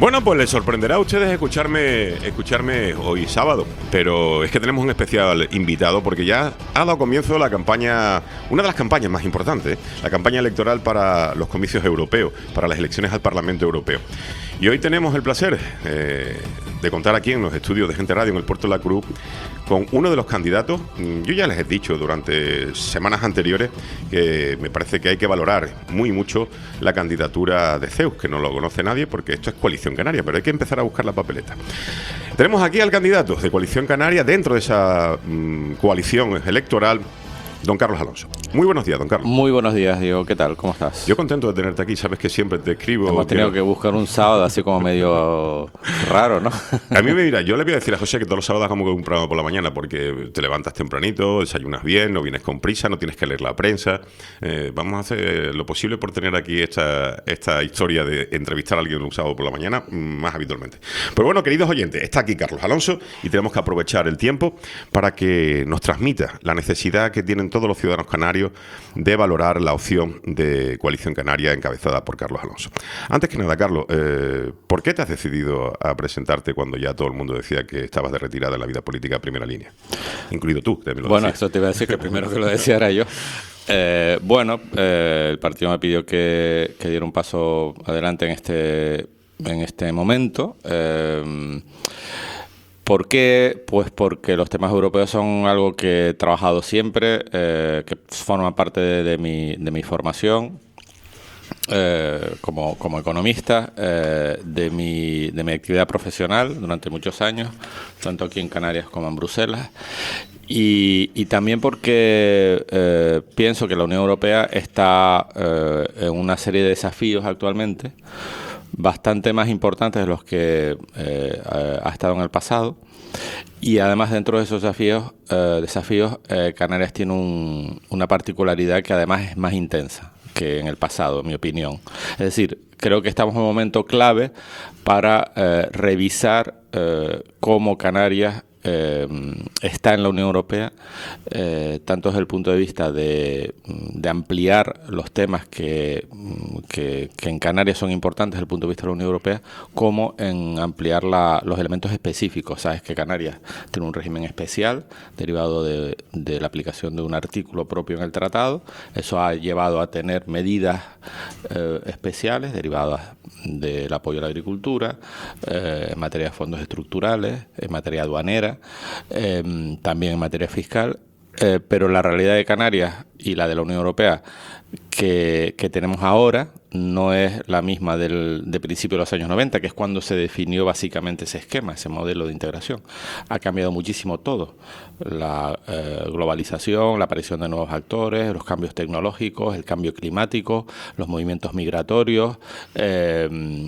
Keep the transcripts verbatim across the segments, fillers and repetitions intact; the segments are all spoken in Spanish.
Bueno, pues les sorprenderá a ustedes escucharme, escucharme hoy sábado, pero es que tenemos un especial invitado porque ya ha dado comienzo la campaña, una de las campañas más importantes, la campaña electoral para los comicios europeos, para las elecciones al Parlamento Europeo. Y hoy tenemos el placer eh, de contar aquí en los estudios de Gente Radio en el Puerto de la Cruz con uno de los candidatos. Yo ya les he dicho durante semanas anteriores que me parece que hay que valorar muy mucho la candidatura de Zeus, que no lo conoce nadie porque esto es Coalición Canaria, pero hay que empezar a buscar la papeleta. Tenemos aquí al candidato de Coalición Canaria dentro de esa mmm, coalición electoral, don Carlos Alonso. Muy buenos días, don Carlos. Muy buenos días, Diego. ¿Qué tal? ¿Cómo estás? Yo contento de tenerte aquí. Sabes que siempre te escribo. Hemos tenido quiero... que buscar un sábado así como medio raro, ¿no? A mí me dirá, yo le voy a decir a José que todos los sábados como que un programa por la mañana porque te levantas tempranito, desayunas bien, no vienes con prisa, no tienes que leer la prensa. Eh, vamos a hacer lo posible por tener aquí esta, esta historia de entrevistar a alguien un sábado por la mañana más habitualmente. Pero bueno, queridos oyentes, está aquí Carlos Alonso y tenemos que aprovechar el tiempo para que nos transmita la necesidad que tienen todos los ciudadanos canarios de valorar la opción de Coalición Canaria encabezada por Carlos Alonso. Antes que nada, Carlos, eh, ¿por qué te has decidido a presentarte cuando ya todo el mundo decía que estabas de retirada en la vida política a primera línea? Incluido tú. Te me lo bueno, decías. eso te iba a decir que primero que lo decía era yo. Eh, bueno, eh, el partido me pidió que, que diera un paso adelante en este, en este momento. Eh, ¿Por qué? Pues porque los temas europeos son algo que he trabajado siempre, eh, que forma parte de, de, mi, de mi formación eh, como, como economista, eh, de, mi, de mi actividad profesional durante muchos años, tanto aquí en Canarias como en Bruselas. Y, y también porque eh, pienso que la Unión Europea está eh, en una serie de desafíos actualmente bastante más importantes de los que eh, ha estado en el pasado. Y además dentro de esos desafíos, eh, desafíos eh, Canarias tiene un, una particularidad que además es más intensa que en el pasado, en mi opinión. Es decir, creo que estamos en un momento clave para eh, revisar eh, cómo Canarias Eh, está en la Unión Europea, eh, tanto desde el punto de vista de, de ampliar los temas que, que, que en Canarias son importantes desde el punto de vista de la Unión Europea, como en ampliar la, los elementos específicos. Sabes que Canarias tiene un régimen especial derivado de, de la aplicación de un artículo propio en el tratado. Eso ha llevado a tener medidas eh, especiales derivadas del apoyo a la agricultura, eh, en materia de fondos estructurales, en materia aduanera, eh, también en materia fiscal, eh, pero la realidad de Canarias y la de la Unión Europea que, que tenemos ahora no es la misma del, de principios de los años noventa, que es cuando se definió básicamente ese esquema, ese modelo de integración. Ha cambiado muchísimo todo. La eh, globalización, la aparición de nuevos actores, los cambios tecnológicos, el cambio climático, los movimientos migratorios, eh,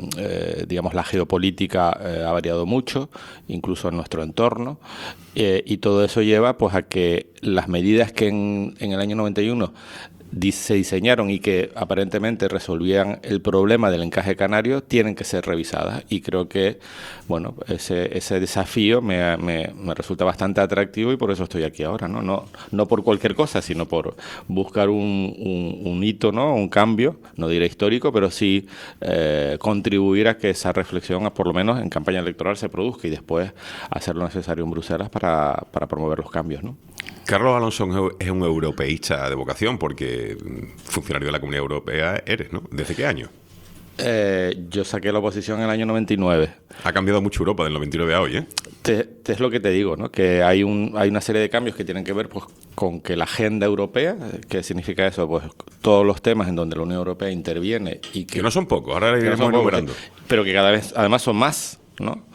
eh, digamos, la geopolítica eh, ha variado mucho, incluso en nuestro entorno, eh, y todo eso lleva pues a que las medidas que en, en el año noventa y uno se diseñaron y que aparentemente resolvían el problema del encaje canario tienen que ser revisadas, y creo que bueno ese, ese desafío me, me, me resulta bastante atractivo y por eso estoy aquí ahora, no no, no por cualquier cosa, sino por buscar un, un, un hito, ¿no? Un cambio, no diré histórico, pero sí eh, contribuir a que esa reflexión, por lo menos en campaña electoral, se produzca y después hacer lo necesario en Bruselas para, para promover los cambios, ¿no? Carlos Alonso es un europeísta de vocación porque funcionario de la Comunidad Europea eres, ¿no? ¿Desde qué año? Eh, yo saqué la oposición en el año noventa y nueve. Ha cambiado mucho Europa del noventa y nueve a hoy, ¿eh? Te, te es lo que te digo, ¿no? Que hay, un, hay una serie de cambios que tienen que ver pues, con que la agenda europea, ¿qué significa eso? Pues todos los temas en donde la Unión Europea interviene y que... Que no son pocos, ahora iremos no enumerando. Pero que cada vez, además, son más, ¿no?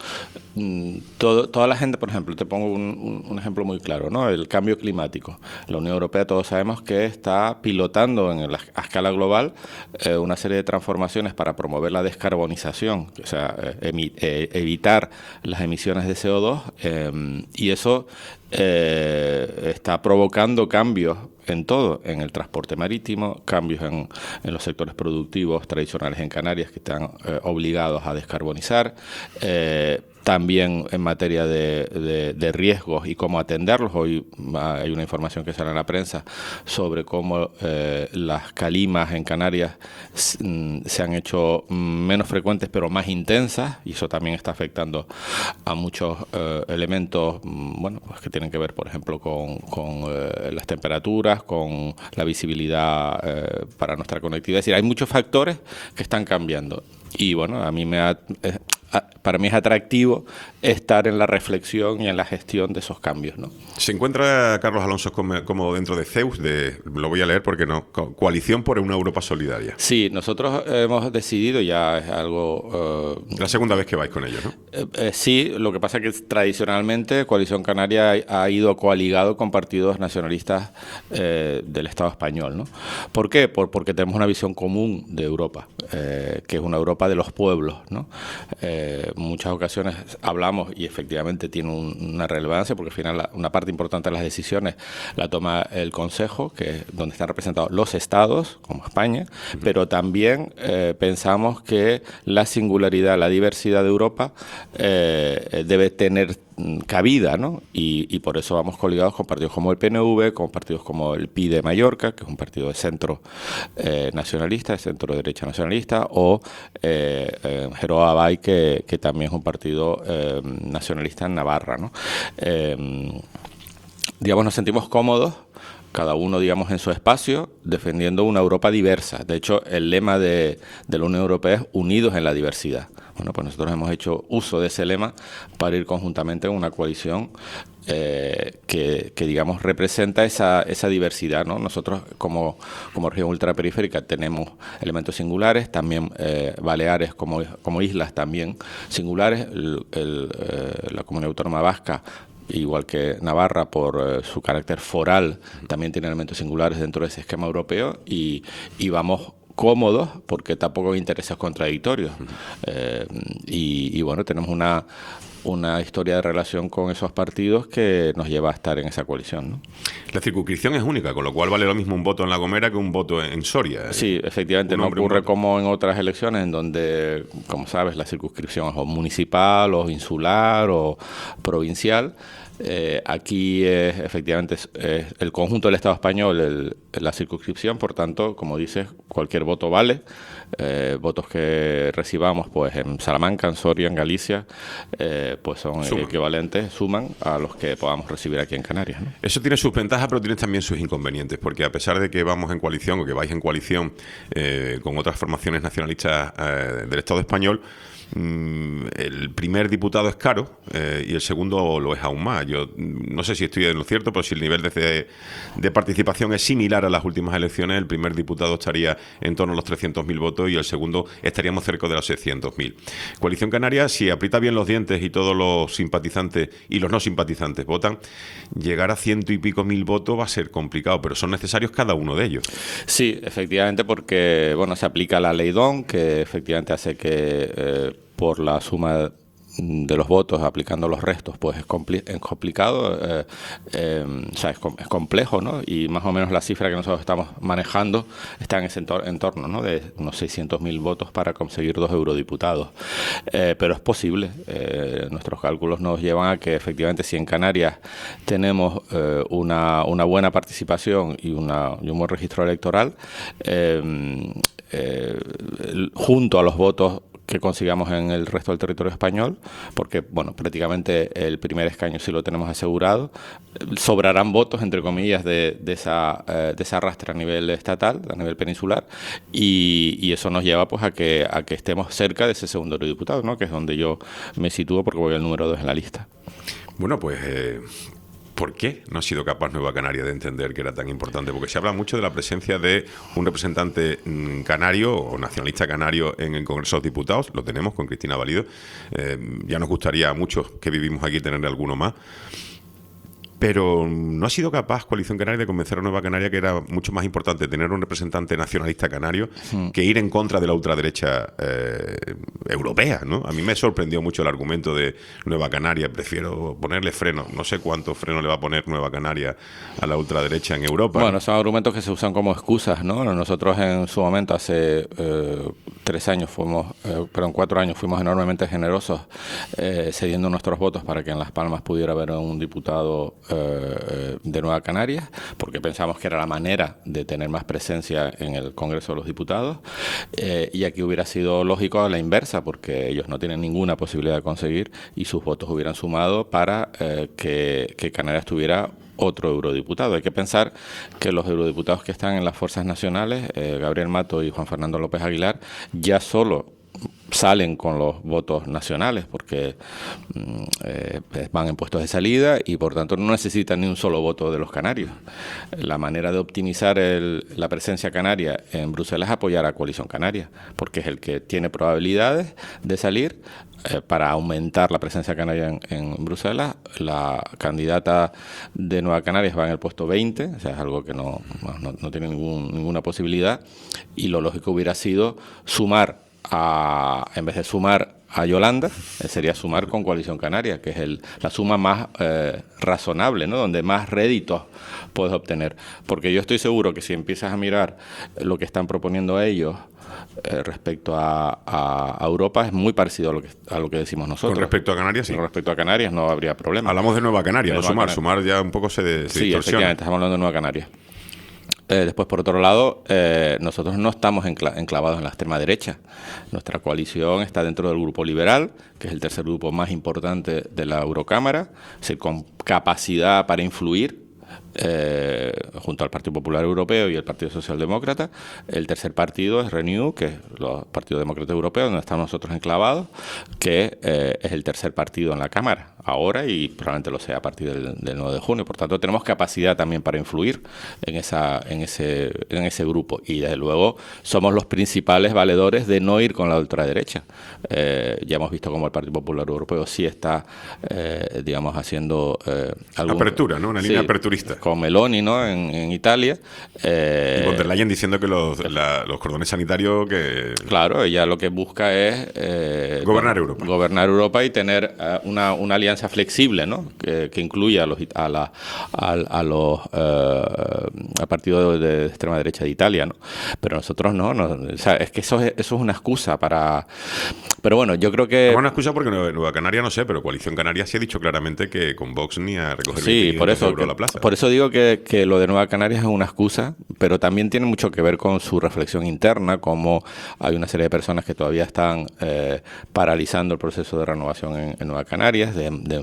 Todo, toda la gente, por ejemplo, te pongo un, un, un ejemplo muy claro, ¿no? El cambio climático. La Unión Europea, todos sabemos que está pilotando en la, a escala global eh, una serie de transformaciones para promover la descarbonización, o sea, emi, eh, evitar las emisiones de C O dos, eh, y eso eh, está provocando cambios en todo, en el transporte marítimo, cambios en, en los sectores productivos tradicionales en Canarias que están eh, obligados a descarbonizar, eh, también en materia de, de, de riesgos y cómo atenderlos. Hoy hay una información que sale en la prensa sobre cómo eh, las calimas en Canarias se han hecho menos frecuentes pero más intensas, y eso también está afectando a muchos eh, elementos, bueno, pues que tienen que ver, por ejemplo, con, con eh, las temperaturas, con la visibilidad eh, para nuestra conectividad. Es decir, hay muchos factores que están cambiando. Y bueno, a mí me ha, eh, para mí es atractivo estar en la reflexión y en la gestión de esos cambios, ¿no? Se encuentra Carlos Alonso como, como dentro de C E U S, de, lo voy a leer porque no, Coalición por una Europa Solidaria. Sí, nosotros hemos decidido, ya es algo... Uh, la segunda vez que vais con ellos, ¿no? Eh, eh, sí, lo que pasa es que tradicionalmente Coalición Canaria ha, ha ido coaligado con partidos nacionalistas eh, del Estado español, ¿no? ¿Por qué? Por, porque tenemos una visión común de Europa, eh, que es una Europa de los pueblos, ¿no? Eh, muchas ocasiones hablamos, y efectivamente tiene un, una relevancia, porque al final la, una parte importante de las decisiones la toma el Consejo, que es donde están representados los estados, como España, uh-huh. pero también eh, pensamos que la singularidad, la diversidad de Europa eh, debe tener cabida, ¿no? Y, y por eso vamos coligados con partidos como el P N V, con partidos como el P I de Mallorca, que es un partido de centro eh, nacionalista, de centro derecha nacionalista, o eh, eh, Geroa Bay, que, que también es un partido eh, nacionalista en Navarra, ¿no? Eh, digamos, nos sentimos cómodos, cada uno, digamos, en su espacio, defendiendo una Europa diversa. De hecho, el lema de, de la Unión Europea es unidos en la diversidad. Bueno, pues nosotros hemos hecho uso de ese lema para ir conjuntamente en una coalición eh, que, que, digamos, representa esa, esa diversidad, ¿no? Nosotros, como, como región ultraperiférica, tenemos elementos singulares, también eh, Baleares como, como islas también singulares, el, el, eh, la Comunidad Autónoma Vasca, igual que Navarra, por eh, su carácter foral, también tiene elementos singulares dentro de ese esquema europeo, y, y vamos cómodos porque tampoco hay intereses contradictorios. Uh-huh. eh, y, y bueno, tenemos una, una historia de relación con esos partidos que nos lleva a estar en esa coalición, ¿no? La circunscripción es única, con lo cual vale lo mismo un voto en La Gomera que un voto en Soria. Sí, efectivamente, no ocurre como en otras elecciones en donde, como sabes, la circunscripción es o municipal, o insular, o provincial. Eh, aquí es, efectivamente es, es el conjunto del Estado español el, la circunscripción, por tanto, como dices, cualquier voto vale. Eh, votos que recibamos pues en Salamanca, en Soria, en Galicia, eh, pues son suman. equivalentes, suman a los que podamos recibir aquí en Canarias, ¿no? Eso tiene sus ventajas, pero tiene también sus inconvenientes, porque a pesar de que vamos en coalición o que vais en coalición eh, con otras formaciones nacionalistas eh, del Estado español, el primer diputado es caro eh, y el segundo lo es aún más. Yo no sé si estoy en lo cierto, pero si el nivel de, de participación es similar a las últimas elecciones, el primer diputado estaría en torno a los trescientos mil votos y el segundo estaríamos cerca de los seiscientos mil. Coalición Canaria, si aprieta bien los dientes y todos los simpatizantes y los no simpatizantes votan, llegar a ciento y pico mil votos va a ser complicado, pero son necesarios cada uno de ellos. Sí, efectivamente, porque bueno, se aplica la ley D O N, que efectivamente hace que eh, por la suma de los votos, aplicando los restos, pues es, compli es complicado, eh, eh, o sea, es, com es complejo, ¿no? Y más o menos la cifra que nosotros estamos manejando está en ese entor entorno, ¿no? De unos seiscientos mil votos para conseguir dos eurodiputados. Eh, pero es posible. Eh, nuestros cálculos nos llevan a que efectivamente si en Canarias tenemos eh, una, una buena participación y, una, y un buen registro electoral, eh, eh, junto a los votos que consigamos en el resto del territorio español, porque bueno, prácticamente el primer escaño sí lo tenemos asegurado, sobrarán votos, entre comillas, de, de, esa, eh, de esa arrastre a nivel estatal, a nivel peninsular, y, y eso nos lleva pues a que, a que estemos cerca de ese segundo eurodiputado, ¿no? Que es donde yo me sitúo porque voy al número dos en la lista. Bueno, pues... Eh... ¿Por qué no ha sido capaz Nueva Canaria de entender que era tan importante? Porque se habla mucho de la presencia de un representante mmm, canario o nacionalista canario en el Congreso de los Diputados. Lo tenemos con Cristina Valido. Eh, ya nos gustaría a muchos que vivimos aquí tener alguno más. pero no ha sido capaz Coalición Canaria de convencer a Nueva Canaria que era mucho más importante tener un representante nacionalista canario hmm. que ir en contra de la ultraderecha eh, europea, ¿no? A mí me sorprendió mucho el argumento de Nueva Canaria, prefiero ponerle freno, no sé cuánto freno le va a poner Nueva Canaria a la ultraderecha en Europa. Bueno, son argumentos que se usan como excusas, ¿no? Nosotros en su momento, hace eh, tres años fuimos, eh, perdón, cuatro años, fuimos enormemente generosos eh, cediendo nuestros votos para que en Las Palmas pudiera haber un diputado Eh, de Nueva Canarias, porque pensamos que era la manera de tener más presencia en el Congreso de los Diputados, eh, y aquí hubiera sido lógico a la inversa, porque ellos no tienen ninguna posibilidad de conseguir y sus votos hubieran sumado para eh, que, que Canarias tuviera otro eurodiputado. Hay que pensar que los eurodiputados que están en las fuerzas nacionales, eh, Gabriel Mato y Juan Fernando López Aguilar, ya solo salen con los votos nacionales porque eh, van en puestos de salida y por tanto no necesitan ni un solo voto de los canarios. La manera de optimizar el, la presencia canaria en Bruselas es apoyar a Coalición Canaria, porque es el que tiene probabilidades de salir. Eh, para aumentar la presencia canaria en, en Bruselas, la candidata de Nueva Canarias va en el puesto veinte, o sea, es algo que no, no, no tiene ningún, ninguna posibilidad, y lo lógico hubiera sido sumar a, en vez de sumar a Yolanda, eh, sería sumar con Coalición Canaria, que es el, la suma más eh, razonable, ¿no? Donde más réditos puedes obtener. Porque yo estoy seguro que si empiezas a mirar lo que están proponiendo ellos eh, respecto a, a, a Europa, es muy parecido a lo que, a lo que decimos nosotros. Con respecto a Canarias, sí. Con respecto a Canarias no habría problema. Hablamos de Nueva Canaria, no sumar. Canaria. Sumar ya un poco se, de, se sí, distorsiona. Efectivamente, estamos hablando de Nueva Canarias. Eh, después, por otro lado, eh, nosotros no estamos encla enclavados en la extrema derecha. Nuestra coalición está dentro del Grupo Liberal, que es el tercer grupo más importante de la Eurocámara, es decir, con capacidad para influir eh, junto al Partido Popular Europeo y el Partido Socialdemócrata. El tercer partido es Renew, que es el Partido Demócrata Europeo, donde estamos nosotros enclavados, que eh, es el tercer partido en la Cámara ahora y probablemente lo sea a partir del, del nueve de junio. Por tanto, tenemos capacidad también para influir en esa en ese en ese grupo y desde luego somos los principales valedores de no ir con la ultraderecha. Eh, ya hemos visto cómo el Partido Popular Europeo sí está, eh, digamos, haciendo eh, algún, apertura, ¿no? Una línea sí, aperturista. Con Meloni, ¿no? En, en Italia. Eh, y von der Leyen diciendo que los, la, los cordones sanitarios que... Claro, ella lo que busca es... Eh, gobernar Europa. Gobernar Europa y tener uh, una, una alianza flexible, ¿no? Que, que incluya a los a, la, a, a los uh, a partidos de, de extrema derecha de Italia, ¿no? Pero nosotros no, no o sea, es que eso es, eso es una excusa para... Pero bueno, yo creo que... Es una excusa porque Nueva Canaria no sé, pero Coalición Canaria sí ha dicho claramente que con Vox ni a recoger sí, por eso, euros a la plaza. Por eso digo que, que lo de Nueva Canarias es una excusa, pero también tiene mucho que ver con su reflexión interna, como hay una serie de personas que todavía están eh, paralizando el proceso de renovación en, en Nueva Canarias, de, de,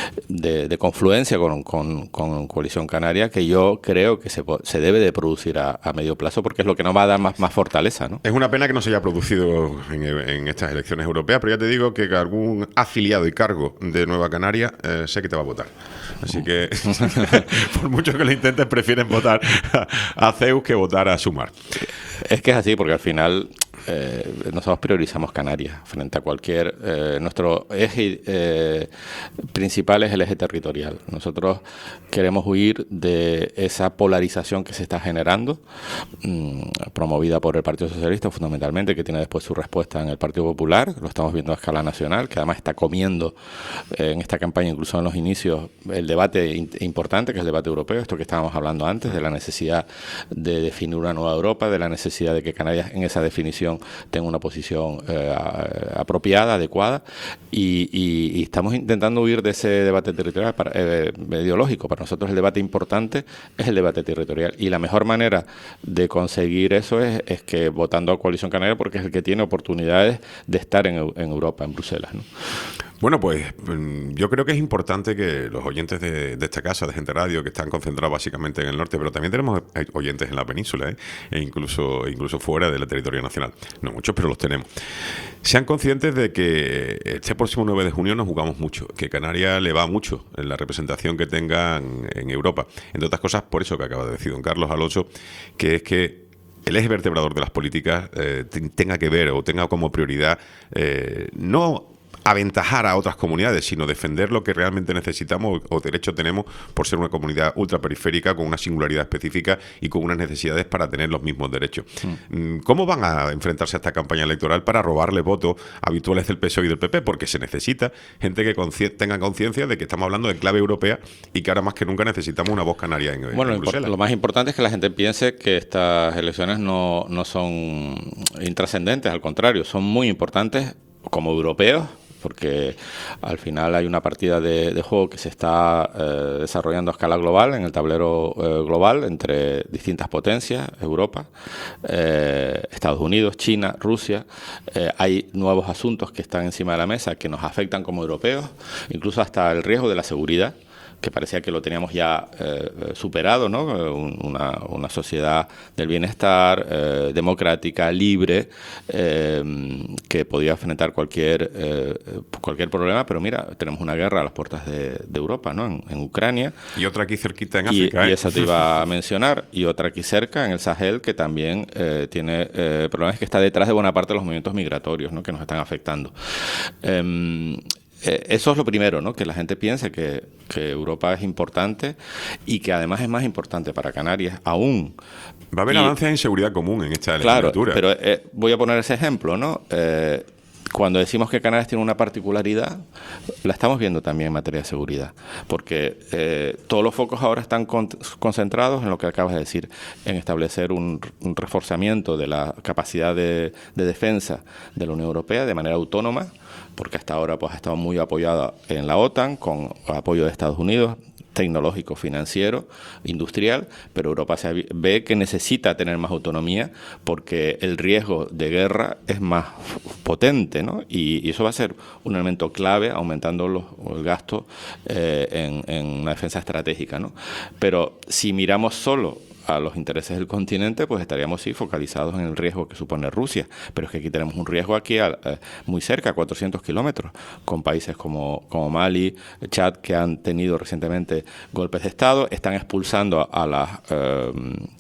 de, de confluencia con, con, con Coalición Canaria, que yo creo que se, se debe de producir a, a medio plazo, porque es lo que nos va a dar más, más fortaleza, ¿no? Es una pena que no se haya producido en, en estas elecciones europeas, pero ya te digo que algún afiliado y cargo de Nueva Canaria eh, sé que te va a votar. Así que, por mucho que lo intentes, prefieren votar a, a Zeus que votar a Sumar. Es que es así, porque al final eh, nosotros priorizamos Canarias frente a cualquier... Eh, nuestro eje eh, principal es el eje territorial. Nosotros queremos huir de esa polarización que se está generando, mmm, promovida por el Partido Socialista fundamentalmente, que tiene después su respuesta en el Partido Popular. Lo estamos viendo a escala nacional, que además está comiendo eh, en esta campaña, incluso en los inicios, el debate in importante, que es el debate europeo, esto que estábamos hablando antes, de la necesidad de definir una nueva Europa, de la necesidad de que Canarias en esa definición tenga una posición eh, apropiada, adecuada, y, y, y estamos intentando huir de ese debate territorial para, eh, ideológico. Para nosotros el debate importante es el debate territorial, y la mejor manera de conseguir eso es, es que votando a Coalición Canaria, porque es el que tiene oportunidades de estar en, en Europa, en Bruselas, ¿no? Bueno, pues yo creo que es importante que los oyentes de, de esta casa, de Gente Radio, que están concentrados básicamente en el norte, pero también tenemos oyentes en la península, ¿eh? e incluso, incluso fuera del territorio nacional. No muchos, pero los tenemos. Sean conscientes de que este próximo nueve de junio nos jugamos mucho, que Canarias le va mucho en la representación que tengan en Europa. Entre otras cosas, por eso que acaba de decir don Carlos Alonso, que es que el eje vertebrador de las políticas eh, tenga que ver o tenga como prioridad eh, no aventajar a otras comunidades, sino defender lo que realmente necesitamos o derecho tenemos por ser una comunidad ultraperiférica con una singularidad específica y con unas necesidades para tener los mismos derechos. Mm. ¿Cómo van a enfrentarse a esta campaña electoral para robarle votos habituales del P S O E y del P P? Porque se necesita gente que consci- tenga conciencia de que estamos hablando de clave europea y que ahora más que nunca necesitamos una voz canaria en, bueno, en Bruselas. Lo más importante es que la gente piense que estas elecciones no, no son intrascendentes, al contrario, son muy importantes como europeos, porque al final hay una partida de, de juego que se está eh, desarrollando a escala global, en el tablero eh, global, entre distintas potencias, Europa, eh, Estados Unidos, China, Rusia. Eh, hay nuevos asuntos que están encima de la mesa que nos afectan como europeos, incluso hasta el riesgo de la seguridad, que parecía que lo teníamos ya eh, superado, ¿no? Una, una sociedad del bienestar, eh, democrática, libre, eh, que podía enfrentar cualquier eh, cualquier problema, pero mira, tenemos una guerra a las puertas de, de Europa, ¿no? En, en Ucrania. Y otra aquí cerquita en y, África. Y ¿eh? esa te iba a mencionar. Y otra aquí cerca, en el Sahel, que también eh, tiene eh, problemas, que está detrás de buena parte de los movimientos migratorios, ¿no? Que nos están afectando. Eh, Eh, eso es lo primero, ¿no? Que la gente piense que, que Europa es importante y que además es más importante para Canarias aún. Va a haber y, avances en seguridad común en esta claro, legislatura. Pero eh, voy a poner ese ejemplo, ¿no? Eh, Cuando decimos que Canarias tiene una particularidad, la estamos viendo también en materia de seguridad, porque eh, todos los focos ahora están con, concentrados en lo que acabas de decir, en establecer un, un reforzamiento de la capacidad de, de defensa de la Unión Europea de manera autónoma, porque hasta ahora pues ha estado muy apoyada en la OTAN, con apoyo de Estados Unidos, tecnológico, financiero, industrial, pero Europa se ve que necesita tener más autonomía porque el riesgo de guerra es más potente, ¿no? Y, y eso va a ser un elemento clave, aumentando los, el gasto eh, en, en una defensa estratégica, ¿no? Pero si miramos solo a los intereses del continente, pues estaríamos sí focalizados en el riesgo que supone Rusia, pero es que aquí tenemos un riesgo aquí a, eh, muy cerca, a cuatrocientos kilómetros, con países como, como Mali, Chad, que han tenido recientemente golpes de Estado, están expulsando a, a las eh,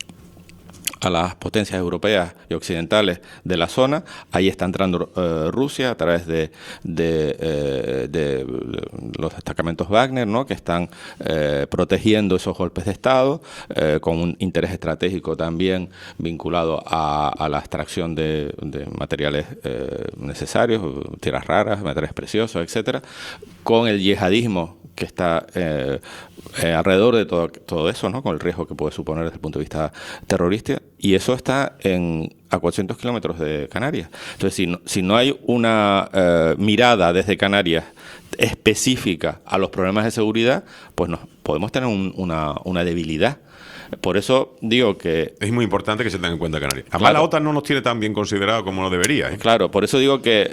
a las potencias europeas y occidentales de la zona. Ahí está entrando eh, Rusia a través de, de, eh, de los destacamentos Wagner, ¿no? Que están eh, protegiendo esos golpes de Estado, eh, con un interés estratégico también vinculado a, a la extracción de, de materiales eh, necesarios, tierras raras, materiales preciosos, etcétera, con el yihadismo que está eh, eh, alrededor de todo, todo eso, ¿no? Con el riesgo que puede suponer desde el punto de vista terrorista, y eso está en a cuatrocientos kilómetros de Canarias. Entonces, si no, si no hay una eh, mirada desde Canarias específica a los problemas de seguridad, pues nos, podemos tener un, una, una debilidad. Por eso digo que... Es muy importante que se tenga en cuenta Canarias. Además, claro, la OTAN no nos tiene tan bien considerado como lo debería, ¿eh? Claro, por eso digo que eh,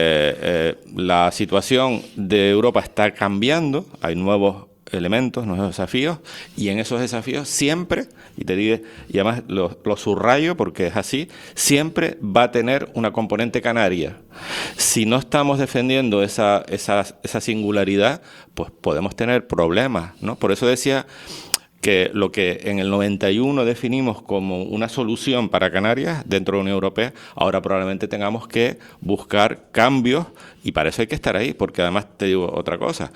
eh, la situación de Europa está cambiando, hay nuevos elementos, nuevos desafíos, y en esos desafíos siempre, y te digo, y además lo, lo subrayo porque es así, siempre va a tener una componente canaria. Si no estamos defendiendo esa, esa, esa singularidad, pues podemos tener problemas, ¿no? Por eso decía que lo que en el noventa y uno definimos como una solución para Canarias dentro de la Unión Europea, ahora probablemente tengamos que buscar cambios, y para eso hay que estar ahí, porque además te digo otra cosa.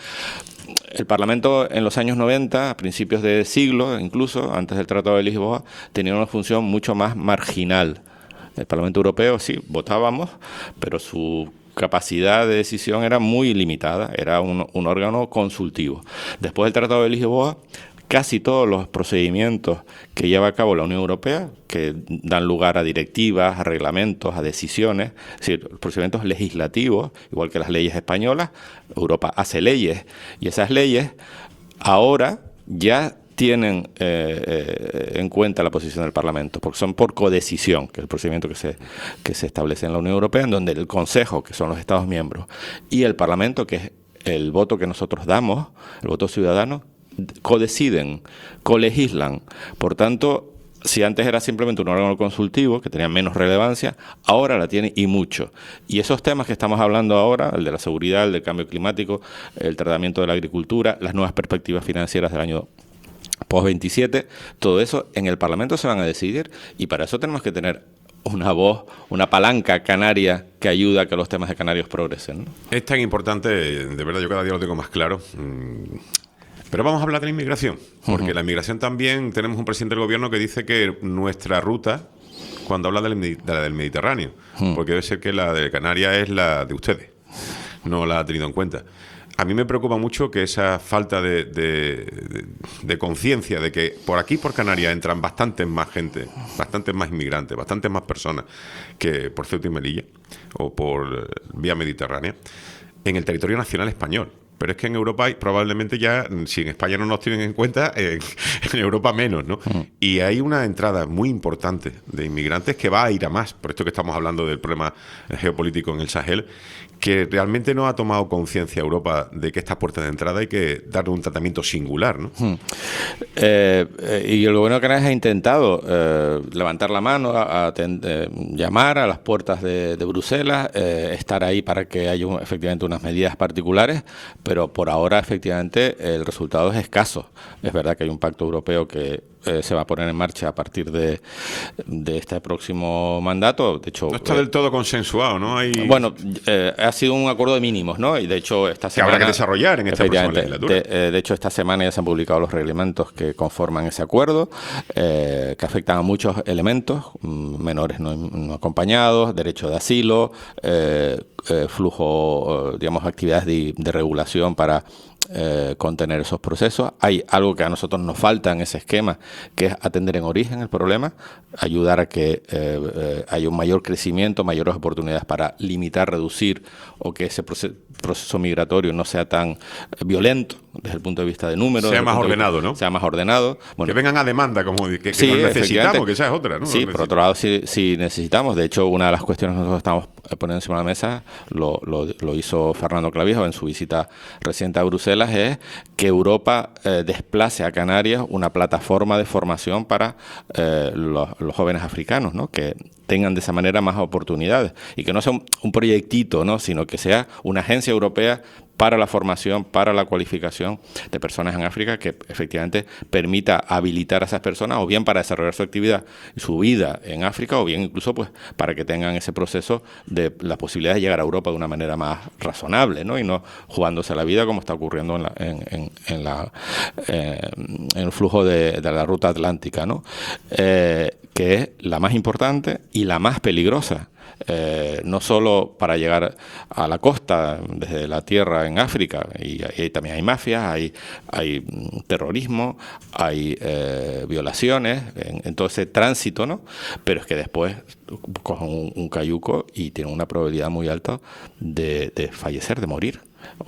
El Parlamento en los años noventa, a principios de siglo, incluso antes del Tratado de Lisboa, tenía una función mucho más marginal. El Parlamento Europeo sí, votábamos, pero su capacidad de decisión era muy limitada, era un, un órgano consultivo. Después del Tratado de Lisboa, casi todos los procedimientos que lleva a cabo la Unión Europea, que dan lugar a directivas, a reglamentos, a decisiones, es decir, procedimientos legislativos, igual que las leyes españolas, Europa hace leyes, y esas leyes ahora ya tienen eh, eh, en cuenta la posición del Parlamento, porque son por codecisión, que es el procedimiento que se, que se establece en la Unión Europea, en donde el Consejo, que son los Estados miembros, y el Parlamento, que es el voto que nosotros damos, el voto ciudadano, codeciden, colegislan. Por tanto, si antes era simplemente un órgano consultivo que tenía menos relevancia, ahora la tiene y mucho. Y esos temas que estamos hablando ahora, el de la seguridad, el del cambio climático, el tratamiento de la agricultura, las nuevas perspectivas financieras del año post veintisiete, todo eso en el Parlamento se van a decidir, y para eso tenemos que tener una voz, una palanca canaria que ayuda a que los temas de Canarias progresen, ¿no? Es tan importante, de verdad, yo cada día lo tengo más claro. Pero vamos a hablar de la inmigración, porque uh-huh. la inmigración también, tenemos un presidente del gobierno que dice que nuestra ruta, cuando habla de la, de la del Mediterráneo, uh-huh. porque debe ser que la de Canarias es la de ustedes, no la ha tenido en cuenta. A mí me preocupa mucho que esa falta de, de, de, de conciencia de que por aquí, por Canarias, entran bastantes más gente, bastantes más inmigrantes, bastantes más personas que por Ceuta y Melilla o por vía mediterránea, en el territorio nacional español. Pero es que en Europa hay, probablemente ya, si en España no nos tienen en cuenta, en, en Europa menos, ¿no? Uh-huh. Y hay una entrada muy importante de inmigrantes que va a ir a más, por esto que estamos hablando del problema geopolítico en el Sahel, que realmente no ha tomado conciencia Europa de que esta puerta de entrada hay que darle un tratamiento singular, ¿no? Hmm. Eh, eh, y el gobierno de Canarias ha intentado eh, levantar la mano, a, a ten, eh, llamar a las puertas de, de Bruselas, eh, estar ahí para que haya un, efectivamente unas medidas particulares, pero por ahora efectivamente el resultado es escaso. Es verdad que hay un pacto europeo que Eh, se va a poner en marcha a partir de, de este próximo mandato. De hecho, no está eh, del todo consensuado, ¿no? Hay... Bueno, eh, ha sido un acuerdo de mínimos, ¿no? Y de hecho esta semana... Que habrá que desarrollar en esta próxima legislatura. De, eh, de hecho, esta semana ya se han publicado los reglamentos que conforman ese acuerdo, eh, que afectan a muchos elementos, menores no, no acompañados, derecho de asilo, eh, eh, flujo, digamos, actividades de, de regulación para Eh, contener esos procesos. Hay algo que a nosotros nos falta en ese esquema, que es atender en origen el problema, ayudar a que eh, eh, haya un mayor crecimiento, mayores oportunidades para limitar, reducir, o que ese proceso, proceso migratorio no sea tan violento desde el punto de vista de números. Sea más ordenado, vista, ¿no? Sea más ordenado. Bueno, que vengan a demanda, como que, que sí, nos necesitamos, que esa es otra, ¿no? Sí, por otro lado, sí, sí necesitamos. De hecho, una de las cuestiones que nosotros estamos poniendo encima de la mesa, lo, lo, lo hizo Fernando Clavijo en su visita reciente a Bruselas, es que Europa eh, desplace a Canarias una plataforma de formación para eh, los, los jóvenes africanos, ¿no? Que tengan de esa manera más oportunidades y que no sea un, un proyectito, ¿no? Sino que sea una agencia europea para la formación, para la cualificación de personas en África, que efectivamente permita habilitar a esas personas o bien para desarrollar su actividad y su vida en África, o bien incluso pues para que tengan ese proceso de la posibilidad de llegar a Europa de una manera más razonable, ¿no? Y no jugándose la vida como está ocurriendo en, la, en, en, en, la, eh, en el flujo de, de la ruta atlántica, ¿no? Eh, que es la más importante y la más peligrosa. Eh, no solo para llegar a la costa desde la tierra en África, y ahí también hay mafias, hay, hay terrorismo, hay eh, violaciones en, en todo ese tránsito, ¿no? Pero es que después cogen un, un cayuco y tienen una probabilidad muy alta de, de fallecer, de morir.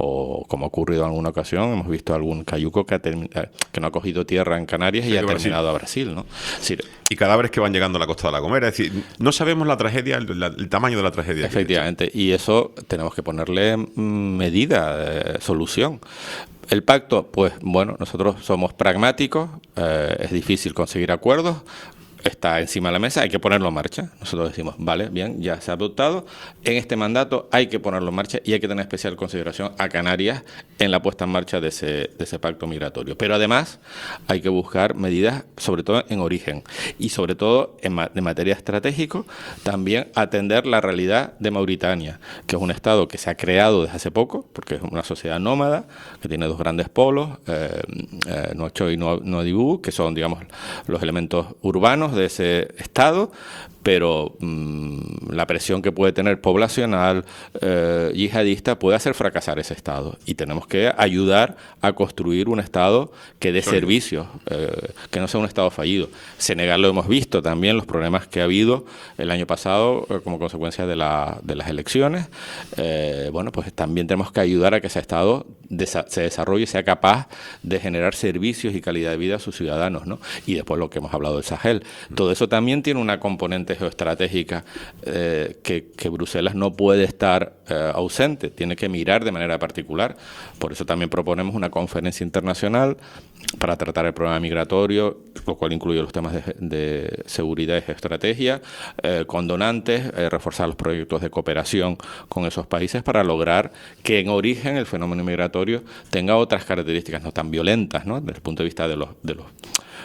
O como ha ocurrido en alguna ocasión, hemos visto algún cayuco que, ha termi- que no ha cogido tierra en Canarias y ha terminado a Brasil, ¿no? Es decir, y cadáveres que van llegando a la costa de La Gomera. Es decir, no sabemos la tragedia, el, la, el tamaño de la tragedia. Efectivamente, y eso tenemos que ponerle medida, eh, solución. El pacto, pues bueno, nosotros somos pragmáticos, eh, es difícil conseguir acuerdos. Está encima de la mesa, hay que ponerlo en marcha. Nosotros decimos, vale, bien, ya se ha adoptado. En este mandato hay que ponerlo en marcha y hay que tener especial consideración a Canarias en la puesta en marcha de ese, de ese pacto migratorio. Pero además hay que buscar medidas, sobre todo en origen y sobre todo en ma- de materia estratégico, también atender la realidad de Mauritania, que es un estado que se ha creado desde hace poco, porque es una sociedad nómada, que tiene dos grandes polos, eh, eh, Nouakchott y Nouadhibou, que son, digamos, los elementos urbanos de ese estado, pero mmm, la presión que puede tener poblacional, eh, yihadista, puede hacer fracasar ese estado. Y tenemos que ayudar a construir un estado que dé servicios, eh, que no sea un estado fallido. Senegal lo hemos visto también, los problemas que ha habido el año pasado eh, como consecuencia de, la, de las elecciones. Eh, bueno, pues también tenemos que ayudar a que ese estado desa- se desarrolle y sea capaz de generar servicios y calidad de vida a sus ciudadanos, ¿no? Y después lo que hemos hablado del Sahel. Todo eso también tiene una componente geoestratégica eh, que, que Bruselas no puede estar eh, ausente, tiene que mirar de manera particular. Por eso también proponemos una conferencia internacional para tratar el problema migratorio, lo cual incluye los temas de, de seguridad y geoestrategia, eh, con donantes, eh, reforzar los proyectos de cooperación con esos países para lograr que en origen el fenómeno migratorio tenga otras características no tan violentas, ¿no? Desde el punto de vista de los, de los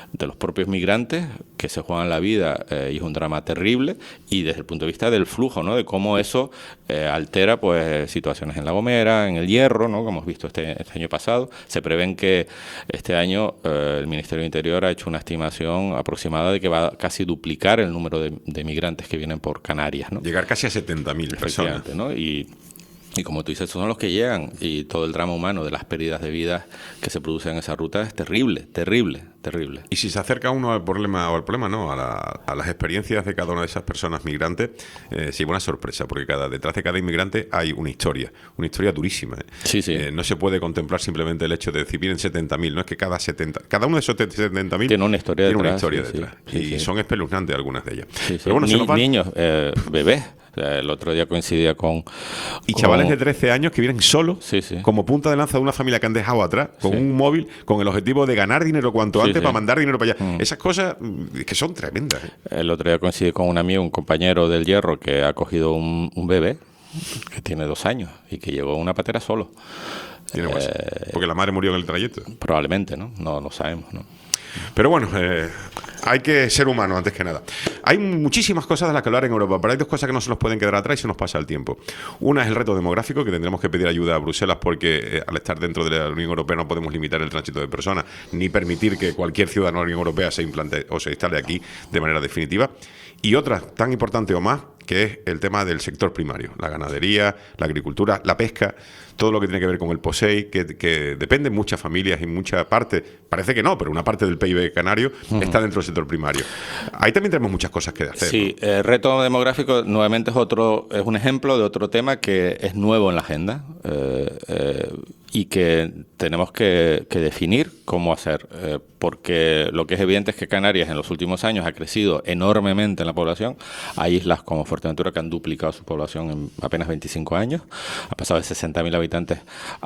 de los propios migrantes que se juegan la vida, eh, y es un drama terrible, y desde el punto de vista del flujo, ¿no? De cómo eso eh, altera pues situaciones en La Gomera, en El Hierro, ¿no? Como hemos visto este, este año pasado. Se prevén que este año eh, el Ministerio del Interior ha hecho una estimación aproximada de que va a casi duplicar el número de, de migrantes que vienen por Canarias, ¿no? Llegar casi a setenta mil personas. ¿No? Y Y como tú dices, son los que llegan, y todo el drama humano de las pérdidas de vidas que se producen en esa ruta es terrible, terrible, terrible. Y si se acerca uno al problema, o al problema no, a, la, a las experiencias de cada una de esas personas migrantes, eh, se lleva una sorpresa, porque cada, detrás de cada inmigrante hay una historia, una historia durísima. ¿eh? Sí, sí. Eh, no se puede contemplar simplemente el hecho de decir, vienen setenta mil, no es que cada setenta, cada uno de esos setenta mil tiene una historia tiene detrás. Una historia sí, detrás. Sí, y sí. son espeluznantes algunas de ellas. Sí, sí. Pero bueno, Ni, se nos van... niños, eh, bebés. El otro día coincidía con... Y con... chavales de trece años que vienen solos, sí, sí. como punta de lanza de una familia que han dejado atrás, con sí. un móvil, con el objetivo de ganar dinero cuanto antes sí, sí. para mandar dinero para allá. Mm. Esas cosas que son tremendas. ¿eh? El otro día coincidí con un amigo, un compañero del Hierro, que ha cogido un, un bebé que tiene dos años y que llegó a una patera solo. Tiene eh, porque la madre murió en el trayecto. Probablemente, ¿no? No lo sabemos, ¿no? Pero bueno, eh, hay que ser humano antes que nada. Hay muchísimas cosas de las que hablar en Europa, pero hay dos cosas que no se nos pueden quedar atrás y se nos pasa el tiempo. Una es el reto demográfico, que tendremos que pedir ayuda a Bruselas porque eh, al estar dentro de la Unión Europea no podemos limitar el tránsito de personas ni permitir que cualquier ciudadano de la Unión Europea se implante o se instale aquí de manera definitiva. Y otra, tan importante o más, que es el tema del sector primario, la ganadería, la agricultura, la pesca, todo lo que tiene que ver con el POSEI, que, que dependen muchas familias y mucha parte, parece que no, pero una parte del P I B canario uh-huh. está dentro del sector primario. Ahí también tenemos muchas cosas que hacer. Sí, ¿no? El reto demográfico nuevamente es otro, es un ejemplo de otro tema que es nuevo en la agenda eh, eh, y que tenemos que, que definir cómo hacer, eh, porque lo que es evidente es que Canarias en los últimos años ha crecido enormemente en la población. Hay islas como Fuerteventura que han duplicado su población en apenas veinticinco años, ha pasado de sesenta mil habitantes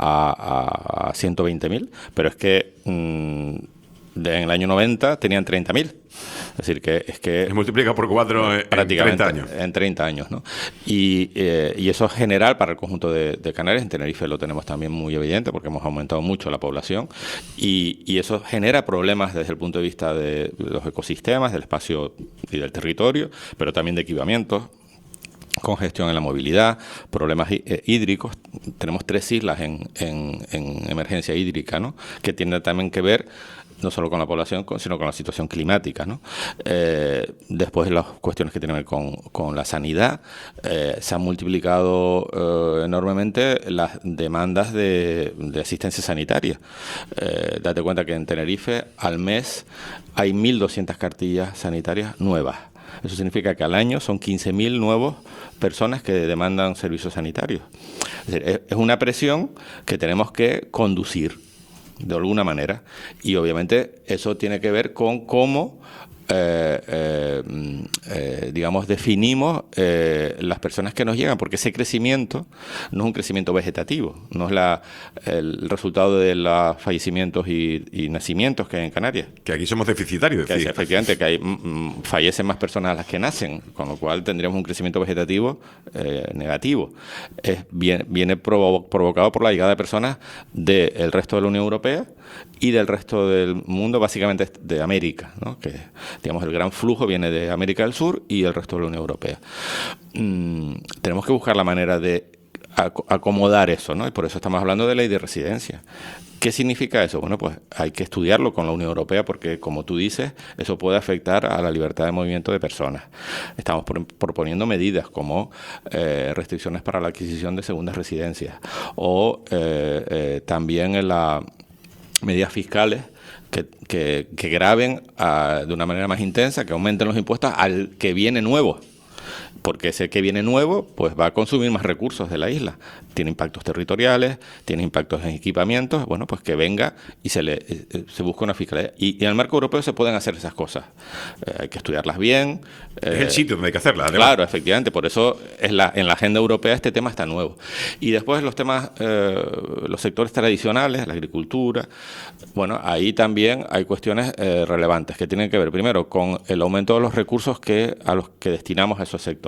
a, a, a ciento veinte mil, pero es que mmm, de, en el año noventa tenían treinta mil. Es decir, que es que... Se multiplica por cuatro en prácticamente treinta años. En treinta años, ¿no? Y, eh, y eso es general para el conjunto de, de Canarias. En Tenerife lo tenemos también muy evidente porque hemos aumentado mucho la población. Y, y eso genera problemas desde el punto de vista de los ecosistemas, del espacio y del territorio, pero también de equipamientos, congestión en la movilidad, problemas hídricos. Tenemos tres islas en, en, en emergencia hídrica, ¿no? Que tienen también que ver no solo con la población, sino con la situación climática, ¿no? Eh, después las cuestiones que tienen que ver con, con la sanidad, eh, se han multiplicado eh, enormemente las demandas de, de asistencia sanitaria. Eh, date cuenta que en Tenerife al mes hay mil doscientas cartillas sanitarias nuevas. Eso significa que al año son quince mil nuevas personas que demandan servicios sanitarios. Es decir, es una presión que tenemos que conducir de alguna manera, y obviamente eso tiene que ver con cómo eh, eh, eh, digamos definimos eh, las personas que nos llegan, porque ese crecimiento no es un crecimiento vegetativo, no es la, el resultado de los fallecimientos y, y nacimientos que hay en Canarias. Que aquí somos deficitarios. Que hay, efectivamente, que hay, mm, fallecen más personas a las que nacen, con lo cual tendríamos un crecimiento vegetativo eh, negativo. Es, viene viene provo provocado por la llegada de personas del resto de la Unión Europea y del resto del mundo, básicamente de América, ¿no? Que digamos el gran flujo viene de América del Sur y el resto de la Unión Europea. Mm, tenemos que buscar la manera de ac acomodar eso, ¿no? Y por eso estamos hablando de ley de residencia. ¿Qué significa eso? Bueno, pues hay que estudiarlo con la Unión Europea porque, como tú dices, eso puede afectar a la libertad de movimiento de personas. Estamos por, proponiendo medidas como eh, restricciones para la adquisición de segundas residencias o eh, eh, también en la medidas fiscales que, que, que graven a, de una manera más intensa, que aumenten los impuestos al que viene nuevo. Porque ese que viene nuevo pues va a consumir más recursos de la isla. Tiene impactos territoriales, tiene impactos en equipamientos. Bueno, pues que venga y se le se busca una fiscalía. Y, y en el marco europeo se pueden hacer esas cosas. Eh, hay que estudiarlas bien. Es eh, el sitio donde hay que hacerlas. Además. Claro, efectivamente. Por eso es la, en la agenda europea este tema está nuevo. Y después los temas, eh, los sectores tradicionales, la agricultura. Bueno, ahí también hay cuestiones eh, relevantes que tienen que ver primero con el aumento de los recursos que a los que destinamos a esos sectores.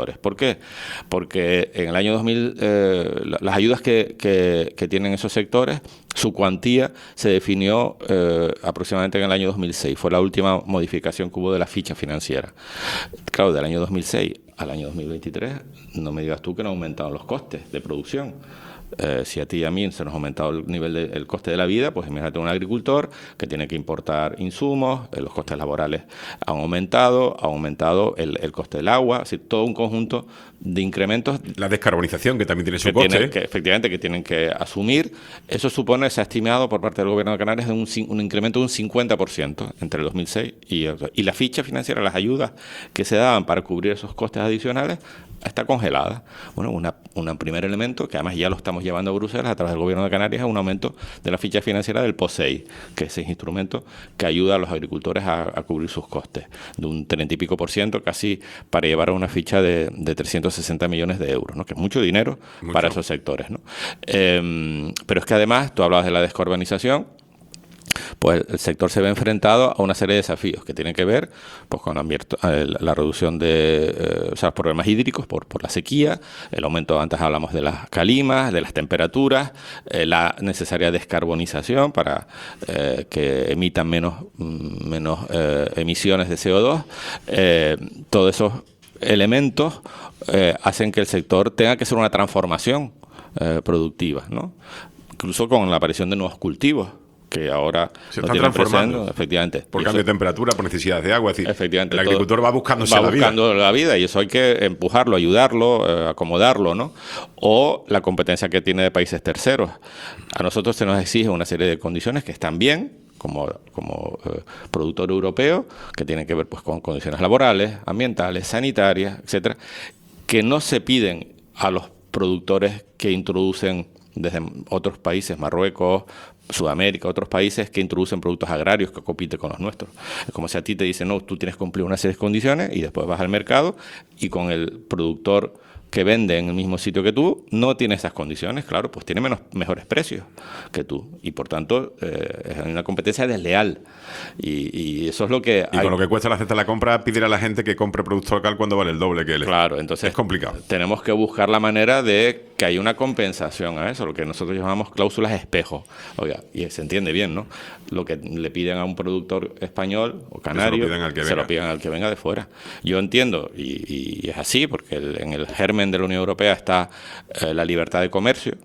agricultores. ¿Por qué? Porque en el año dos mil, eh, las ayudas que, que, que tienen esos sectores, su cuantía se definió eh, aproximadamente en el año dos mil seis. Fue la última modificación que hubo de la ficha financiera. Claro, del año dos mil seis al año dos mil veintitrés, no me digas tú que no han aumentado los costes de producción. Eh, si a ti y a mí se nos ha aumentado el nivel del de, coste de la vida, pues imagínate un agricultor que tiene que importar insumos, eh, los costes laborales han aumentado, ha aumentado el, el coste del agua, es decir, todo un conjunto de incrementos. La descarbonización, que también tiene su que coste. Tienen que, efectivamente, que tienen que asumir. Eso supone, se ha estimado por parte del Gobierno de Canarias, de un, un incremento de un cincuenta por ciento entre el dos mil seis y el, y la ficha financiera, las ayudas que se daban para cubrir esos costes adicionales, está congelada. Bueno, una, un primer elemento, que además ya lo estamos llevando a Bruselas a través del Gobierno de Canarias, es un aumento de la ficha financiera del POSEI, que es ese instrumento que ayuda a los agricultores a, a cubrir sus costes, de un treinta y pico por ciento, casi para llevar a una ficha de, de trescientos sesenta millones de euros, ¿no? Que es mucho dinero mucho. Para esos sectores, ¿no? Eh, pero es que además, tú hablabas de la descarbonización, pues el sector se ve enfrentado a una serie de desafíos que tienen que ver pues con la, la reducción de eh, o sea, los problemas hídricos por, por la sequía, el aumento, antes hablamos de las calimas, de las temperaturas, eh, la necesaria descarbonización para eh, que emitan menos, menos eh, emisiones de C O dos, eh, todos esos elementos eh, hacen que el sector tenga que hacer una transformación eh, productiva, ¿no? Incluso con la aparición de nuevos cultivos que ahora se están transformando, efectivamente. Por cambio de temperatura, por necesidades de agua, es decir, efectivamente, el agricultor va buscándose va la vida. buscando la vida y eso hay que empujarlo, ayudarlo, eh, acomodarlo, ¿no? O la competencia que tiene de países terceros. A nosotros se nos exige una serie de condiciones que están bien, como, como eh, productor europeo, que tienen que ver pues con condiciones laborales, ambientales, sanitarias, etcétera, que no se piden a los productores que introducen desde otros países, Marruecos, Sudamérica, otros países que introducen productos agrarios que compiten con los nuestros. Es como si a ti te dicen, no, tú tienes que cumplir una serie de condiciones y después vas al mercado y con el productor que vende en el mismo sitio que tú no tiene esas condiciones, claro, pues tiene menos, mejores precios que tú y por tanto eh, es una competencia desleal y, y eso es lo que y hay. Con lo que cuesta la cesta de la compra, pedir a la gente que compre producto local cuando vale el doble que él. Claro, entonces es complicado. Tenemos que buscar la manera de que haya una compensación a eso, lo que nosotros llamamos cláusulas espejo. Oiga, y se entiende bien, ¿no? Lo que le piden a un productor español o canario, se lo piden al que, se lo piden al que venga de fuera. Yo entiendo, y, y es así, porque el, en el germen de la Unión Europea está eh, la libertad de comercio.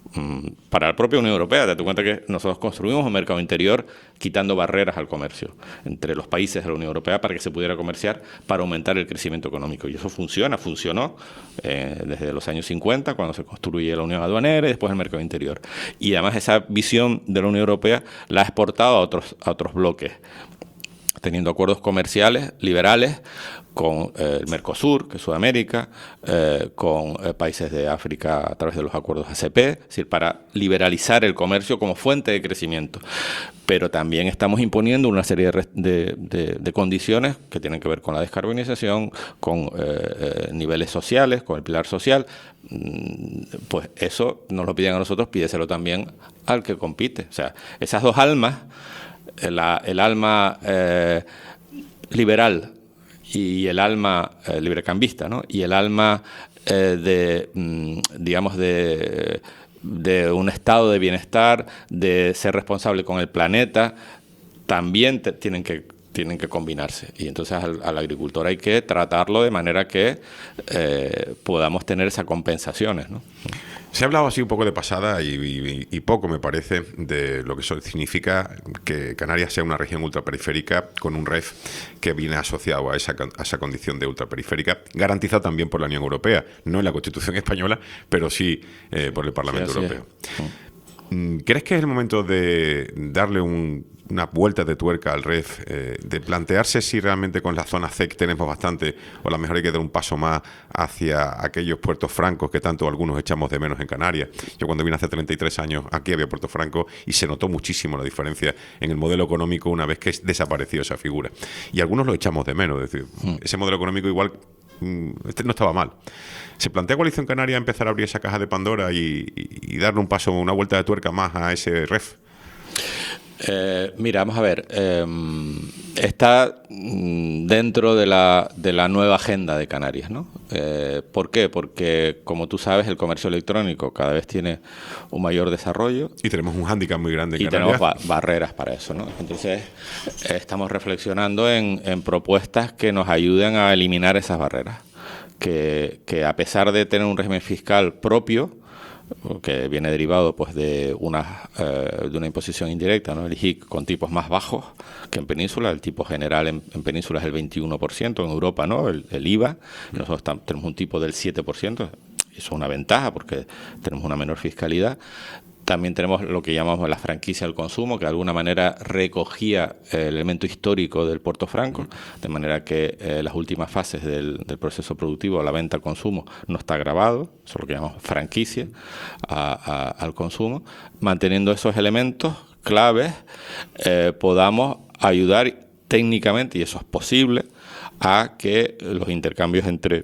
Para la propia Unión Europea, te das cuenta que nosotros construimos un mercado interior quitando barreras al comercio entre los países de la Unión Europea para que se pudiera comerciar, para aumentar el crecimiento económico. Y eso funciona, funcionó eh, desde los años cincuenta, cuando se construye la Unión Aduanera y después el mercado interior. Y además esa visión de la Unión Europea la ha exportado a otros, a otros bloques, teniendo acuerdos comerciales liberales con eh, el Mercosur, que es Sudamérica, eh, con eh, países de África a través de los acuerdos A C P, es decir, para liberalizar el comercio como fuente de crecimiento. Pero también estamos imponiendo una serie de, de, de, de condiciones que tienen que ver con la descarbonización, con eh, eh, niveles sociales, con el pilar social. Pues eso nos lo piden a nosotros, pídeselo también al que compite. O sea, esas dos almas, la, el alma eh, liberal y el alma eh, librecambista, ¿no? Y el alma eh, de, mm, digamos, de, de un estado de bienestar, de ser responsable con el planeta, también te, tienen que tienen que combinarse. Y entonces al, al agricultor hay que tratarlo de manera que eh, podamos tener esas compensaciones, ¿no? Se ha hablado así un poco de pasada y, y, y poco, me parece, de lo que eso significa que Canarias sea una región ultraperiférica con un R E F que viene asociado a esa, a esa condición de ultraperiférica, garantizado también por la Unión Europea, no en la Constitución española, pero sí eh, por el Parlamento sí, Europeo. Es. ¿Crees que es el momento de darle un, una vuelta de tuerca al R E F, eh, de plantearse si realmente con la zona C E C tenemos bastante, o a lo mejor hay que dar un paso más hacia aquellos puertos francos que tanto algunos echamos de menos en Canarias? Yo cuando vine hace treinta y tres años, aquí había Puerto Franco y se notó muchísimo la diferencia en el modelo económico una vez que desapareció esa figura. Y algunos lo echamos de menos, es decir, mm. ese modelo económico igual este no estaba mal. ¿Se plantea Coalición Canaria empezar a abrir esa caja de Pandora y, y, y darle un paso, una vuelta de tuerca más a ese R E F? Eh, mira, vamos a ver. Eh, está dentro de la, de la nueva agenda de Canarias, ¿no? Eh, ¿Por qué? Porque, como tú sabes, el comercio electrónico cada vez tiene un mayor desarrollo. Y tenemos un hándicap muy grande en y Canarias. tenemos ba barreras para eso, ¿no? Entonces, eh, estamos reflexionando en, en propuestas que nos ayuden a eliminar esas barreras. Que, que a pesar de tener un régimen fiscal propio, que viene derivado pues de una, eh, de una imposición indirecta, ¿no? El I G I C con tipos más bajos que en Península. El tipo general en, en Península es el veintiuno por ciento, en Europa no, el, el I V A. Nosotros tam, tenemos un tipo del siete por ciento, eso es una ventaja porque tenemos una menor fiscalidad. También tenemos lo que llamamos la franquicia al consumo, que de alguna manera recogía el elemento histórico del Puerto Franco, de manera que eh, las últimas fases del, del proceso productivo, la venta al consumo, no está grabado, eso es lo que llamamos franquicia a, a, al consumo. Manteniendo esos elementos claves, eh, podamos ayudar técnicamente, y eso es posible, a que los intercambios entre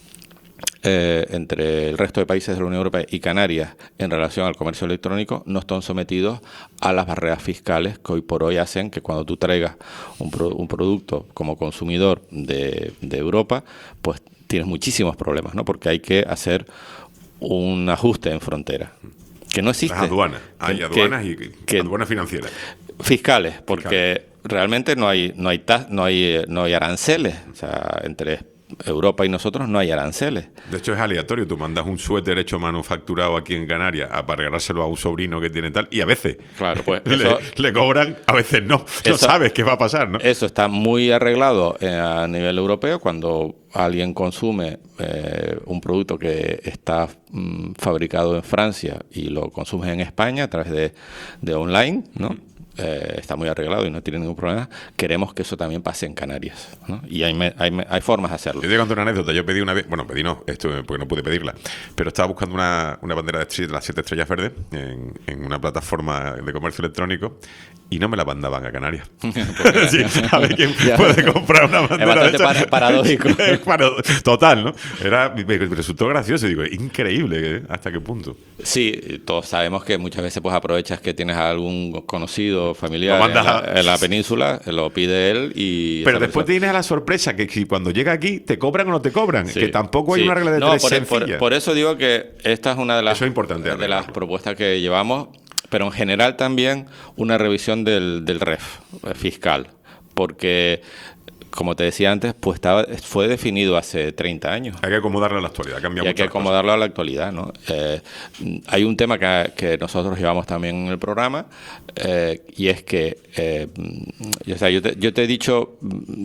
Eh, entre el resto de países de la Unión Europea y Canarias en relación al comercio electrónico no están sometidos a las barreras fiscales que hoy por hoy hacen que cuando tú traigas un, pro, un producto como consumidor de, de Europa, pues tienes muchísimos problemas, ¿no? Porque hay que hacer un ajuste en frontera que no existe. Las aduanas, hay que, aduanas que, y que, aduanas financieras. Fiscales, porque fiscales. Realmente no hay, no hay, ta, no hay, no hay aranceles, o sea, entre Europa y nosotros no hay aranceles. De hecho es aleatorio, tú mandas un suéter hecho manufacturado aquí en Canarias a para regalárselo a un sobrino que tiene tal y a veces claro, pues le, eso, le cobran, a veces no, eso, no sabes qué va a pasar, ¿no? Eso está muy arreglado eh, a nivel europeo cuando alguien consume eh, un producto que está mm, fabricado en Francia y lo consume en España a través de, de online, ¿no? Mm. Eh, está muy arreglado y no tiene ningún problema. Queremos que eso también pase en Canarias, ¿no? Y hay, me, hay, hay formas de hacerlo. Yo te conto una anécdota. Yo pedí una vez, bueno, pedí no, esto porque no pude pedirla, pero estaba buscando una, una bandera de las siete estrellas verdes en, en una plataforma de comercio electrónico y no me la mandaban a Canarias. Sí, a ver quién puede comprar una bandera. Es bastante para, paradójico. Total, ¿no? Era, me resultó gracioso. Digo, increíble, ¿eh? ¿Hasta qué punto? Sí, todos sabemos que muchas veces pues aprovechas que tienes a algún conocido familiar en la, a... en la península, lo pide él y... Pero después tienes la sorpresa que si cuando llega aquí te cobran o no te cobran, sí, que tampoco hay sí. una regla de no, tres por, sencilla. Por, por eso digo que esta es una de las, eso es importante, de las propuestas que llevamos, pero en general también una revisión del, del R E F fiscal, porque... Como te decía antes, pues estaba, fue definido hace treinta años. Hay que acomodarlo a la actualidad, cambia mucho. Hay que acomodarlo cosas. a la actualidad, ¿no? Eh, hay un tema que, que nosotros llevamos también en el programa eh, y es que, eh, o sea, yo, te, yo te he dicho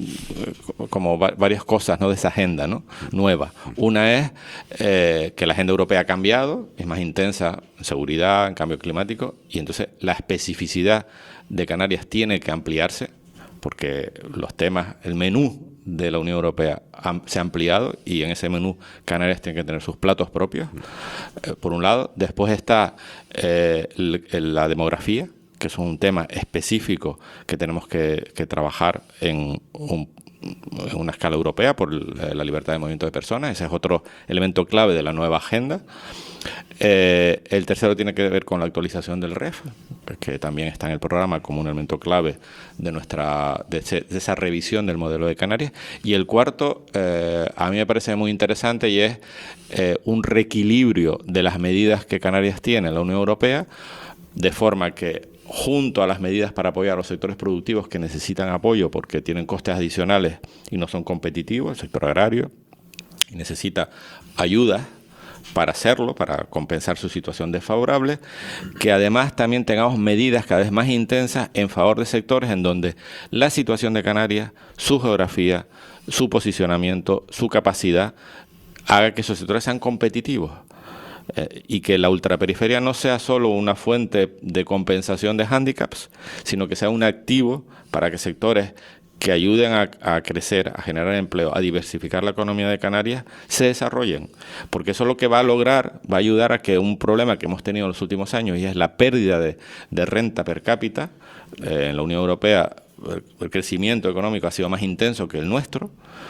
como va, varias cosas, ¿no? De esa agenda, ¿no? Nueva. Una es eh, que la agenda europea ha cambiado, es más intensa en seguridad, en cambio climático, y entonces la especificidad de Canarias tiene que ampliarse, porque los temas, el menú de la Unión Europea ha, se ha ampliado y en ese menú Canarias tiene que tener sus platos propios, eh, por un lado. Después está eh, el, la demografía, que es un tema específico que tenemos que, que trabajar en, un, en una escala europea por la libertad de movimiento de personas. Ese es otro elemento clave de la nueva agenda. Eh, el tercero tiene que ver con la actualización del R E F, que también está en el programa como un elemento clave de nuestra de, ese, de esa revisión del modelo de Canarias. Y el cuarto, eh, a mí me parece muy interesante y es eh, un reequilibrio de las medidas que Canarias tiene en la Unión Europea, de forma que junto a las medidas para apoyar a los sectores productivos que necesitan apoyo porque tienen costes adicionales y no son competitivos, el sector agrario, y necesita ayuda para hacerlo, para compensar su situación desfavorable, que además también tengamos medidas cada vez más intensas en favor de sectores en donde la situación de Canarias, su geografía, su posicionamiento, su capacidad, haga que esos sectores sean competitivos. Eh, y que la ultraperiferia no sea solo una fuente de compensación de hándicaps, sino que sea un activo para que sectores que ayuden a, a crecer, a generar empleo, a diversificar la economía de Canarias, se desarrollen. Porque eso lo que va a lograr, va a ayudar a que un problema que hemos tenido en los últimos años, y es la pérdida de, de renta per cápita, eh, en la Unión Europea el, el crecimiento económico ha sido más intenso que el nuestro,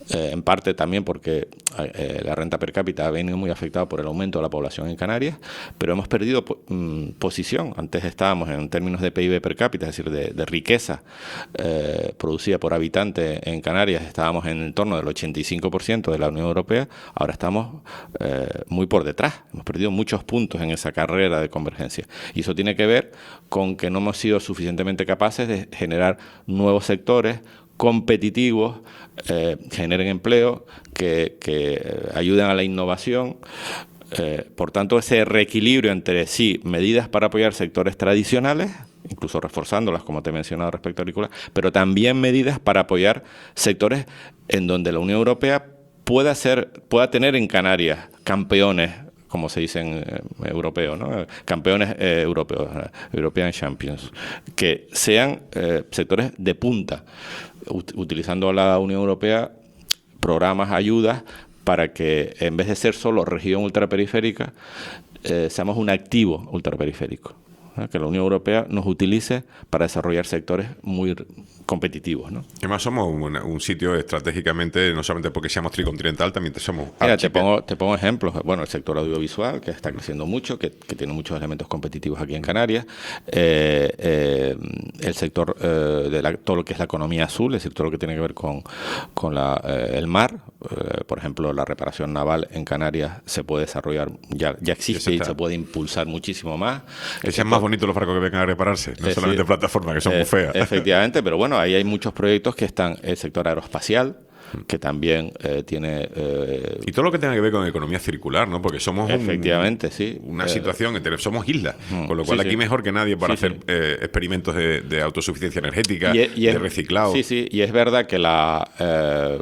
eh, en parte también porque eh, la renta per cápita ha venido muy afectada por el aumento de la población en Canarias, pero hemos perdido mm, posición. Antes estábamos en términos de P I B per cápita, es decir, de, de riqueza eh, producida por habitante en Canarias, estábamos en el torno del ochenta y cinco por ciento de la Unión Europea, ahora estamos eh, muy por detrás. Hemos perdido muchos puntos en esa carrera de convergencia. Y eso tiene que ver con que no hemos sido suficientemente capaces de generar nuevos sectores competitivos, eh, generen empleo, que, que ayuden a la innovación. Eh, por tanto, ese reequilibrio entre sí, medidas para apoyar sectores tradicionales, incluso reforzándolas, como te he mencionado respecto a agrícola, pero también medidas para apoyar sectores en donde la Unión Europea pueda, ser, pueda tener en Canarias campeones, como se dice en eh, europeo, ¿no? Campeones eh, europeos, eh, European Champions, que sean eh, sectores de punta, ut utilizando la Unión Europea programas, ayudas, para que en vez de ser solo región ultraperiférica, eh, seamos un activo ultraperiférico. Que la Unión Europea nos utilice para desarrollar sectores muy competitivos, ¿no? Además somos un, un sitio estratégicamente, no solamente porque seamos tricontinental, también somos... Mira, te pongo, te pongo ejemplos. Bueno, el sector audiovisual, que está creciendo mucho, que, que tiene muchos elementos competitivos aquí en Canarias. Eh, eh, el sector eh, de la, todo lo que es la economía azul, es decir, todo lo que tiene que ver con, con la, eh, el mar. Eh, por ejemplo, la reparación naval en Canarias se puede desarrollar, ya, ya existe y se puede impulsar muchísimo más. Ese es más bonito los barcos que vengan a repararse, no es solamente decir, plataformas que son eh, muy feas. Efectivamente, pero bueno, ahí hay muchos proyectos que están, el sector aeroespacial, que también eh, tiene... Eh, y todo lo que tenga que ver con economía circular, ¿no? Porque somos efectivamente, un, sí. una eh, situación, somos islas, uh, con lo cual sí, aquí sí. mejor que nadie para sí, hacer sí. Eh, experimentos de, de autosuficiencia energética, y, y de es, reciclado. Sí, sí, y es verdad que la, eh,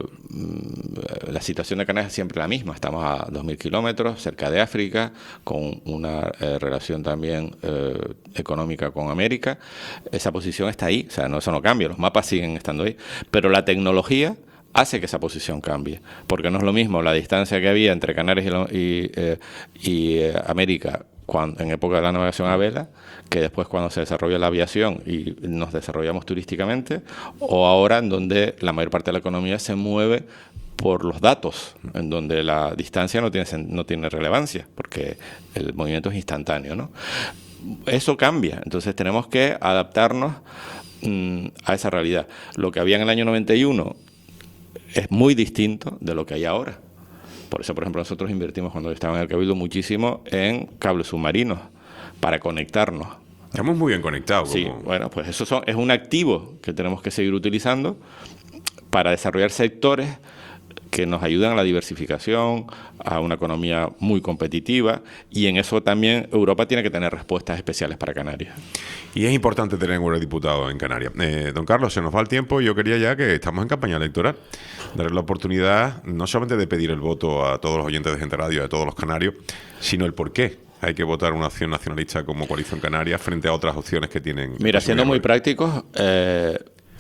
la situación de Canarias es siempre la misma. Estamos a dos mil kilómetros, cerca de África, con una eh, relación también eh, económica con América. Esa posición está ahí, o sea, no, eso no cambia, los mapas siguen estando ahí. Pero la tecnología hace que esa posición cambie, porque no es lo mismo la distancia que había entre Canarias y, lo, y, eh, y eh, América cuando, en época de la navegación a vela, que después cuando se desarrolla la aviación y nos desarrollamos turísticamente, o ahora en donde la mayor parte de la economía se mueve por los datos, en donde la distancia no tiene, no tiene relevancia, porque el movimiento es instantáneo, ¿no? Eso cambia, entonces tenemos que adaptarnos mmm, a esa realidad. Lo que había en el año noventa y uno es muy distinto de lo que hay ahora. Por eso, por ejemplo, nosotros invertimos cuando estábamos en el Cabildo muchísimo en cables submarinos para conectarnos. Estamos muy bien conectados. Sí, como... bueno, pues eso son, es un activo que tenemos que seguir utilizando para desarrollar sectores que nos ayudan a la diversificación, a una economía muy competitiva, y en eso también Europa tiene que tener respuestas especiales para Canarias. Y es importante tener un eurodiputado en Canarias. Eh, don Carlos, se nos va el tiempo. Yo quería ya que estamos en campaña electoral, darle la oportunidad no solamente de pedir el voto a todos los oyentes de Gente Radio, a todos los canarios, sino el por qué hay que votar una opción nacionalista como Coalición Canaria frente a otras opciones que tienen. Mira, siendo muy prácticos, eh,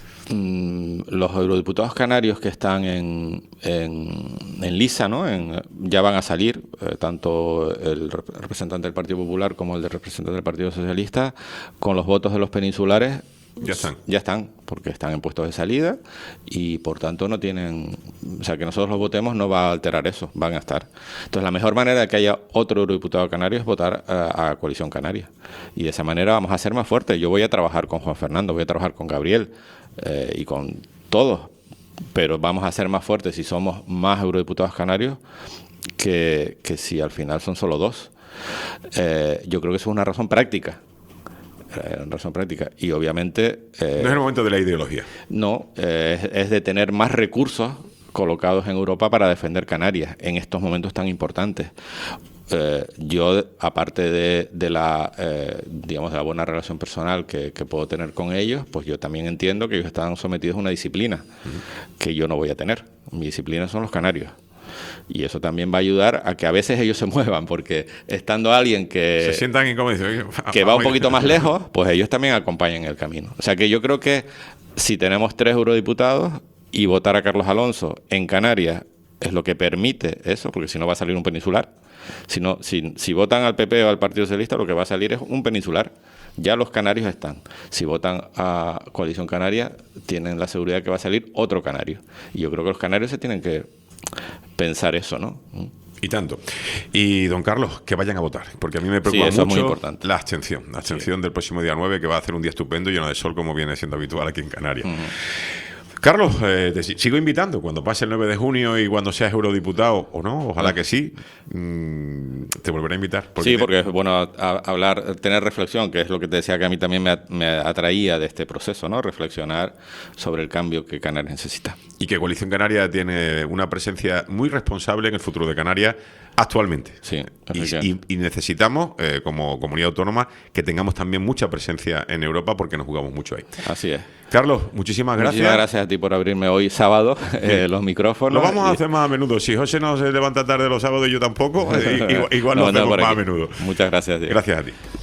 los eurodiputados canarios que están en, en, en lisa, ¿no? En, ya van a salir, eh, tanto el representante del Partido Popular como el del representante del Partido Socialista, con los votos de los peninsulares. Ya están. Ya están, porque están en puestos de salida y por tanto no tienen... O sea, que nosotros los votemos no va a alterar eso, van a estar. Entonces, la mejor manera de que haya otro eurodiputado canario es votar a, a Coalición Canaria. Y de esa manera vamos a ser más fuertes. Yo voy a trabajar con Juan Fernando, voy a trabajar con Gabriel eh, y con todos, pero vamos a ser más fuertes si somos más eurodiputados canarios que, que si al final son solo dos. Eh, yo creo que eso es una razón práctica. En razón práctica. Y obviamente... Eh, no es el momento de la ideología. No, eh, es, es de tener más recursos colocados en Europa para defender Canarias en estos momentos tan importantes. Eh, yo, aparte de, de la eh, digamos de la buena relación personal que, que puedo tener con ellos, pues yo también entiendo que ellos están sometidos a una disciplina uh-huh. que yo no voy a tener. Mi disciplina son los canarios. Y eso también va a ayudar a que a veces ellos se muevan, porque estando alguien que se sientan incómodos, que va un poquito más lejos, pues ellos también acompañan el camino. O sea que yo creo que si tenemos tres eurodiputados y votar a Carlos Alonso en Canarias es lo que permite eso, porque si no va a salir un peninsular. Si, no, si, si votan al P P o al Partido Socialista, lo que va a salir es un peninsular. Ya los canarios están. Si votan a Coalición Canaria, tienen la seguridad que va a salir otro canario. Y yo creo que los canarios se tienen que pensar eso, ¿no? Y tanto. Y, don Carlos, que vayan a votar, porque a mí me preocupa sí, eso mucho es muy importante. la abstención. La abstención sí. del próximo día nueve, que va a hacer un día estupendo y lleno de sol, como viene siendo habitual aquí en Canarias. Uh-huh. Carlos, eh, te sigo invitando cuando pase el nueve de junio y cuando seas eurodiputado, o no, ojalá que sí, mmm, te volveré a invitar. Porque sí, te... porque es bueno a, hablar, tener reflexión, que es lo que te decía que a mí también me, me atraía de este proceso, ¿no? Reflexionar sobre el cambio que Canarias necesita. Y que Coalición Canaria tiene una presencia muy responsable en el futuro de Canarias actualmente. Sí, y, y, y necesitamos, eh, como comunidad autónoma, que tengamos también mucha presencia en Europa porque nos jugamos mucho ahí. Así es. Carlos, muchísimas gracias. Muchísimas gracias a ti por abrirme hoy sábado eh, los micrófonos. Lo vamos a y... hacer más a menudo. Si José no se levanta tarde los sábados y yo tampoco, igual, igual no, lo hacemos más a menudo. Muchas gracias a ti. Gracias a ti.